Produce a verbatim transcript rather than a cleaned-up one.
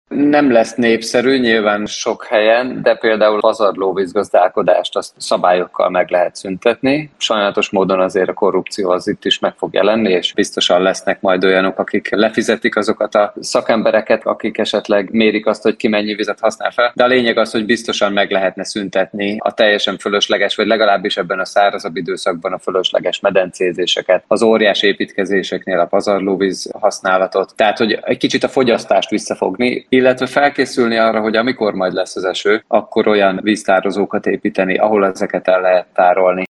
Nem lesz népszerű nyilván sok helyen, de például pazarlóvízgazdálkodást azt szabályokkal meg lehet szüntetni. Sajnálatos módon azért a korrupció az itt is meg fog jelenni, és biztosan lesznek majd olyanok, akik lefizetik azokat a szakembereket, akik esetleg mérik azt, hogy ki mennyi vizet használ fel. De a lényeg az, hogy biztosan meg lehetne szüntetni a teljesen fölösleges, vagy legalábbis ebben a szárazabb időszakban a fölösleges medencézéseket, az óriás építkezéseknél a pazarlóvíz használatot. Tehát, hogy egy kicsit a fogyasztást visszafogni, illetve felkészülni arra, hogy amikor majd lesz az eső, akkor olyan víztározókat építeni, ahol ezeket el lehet tárolni.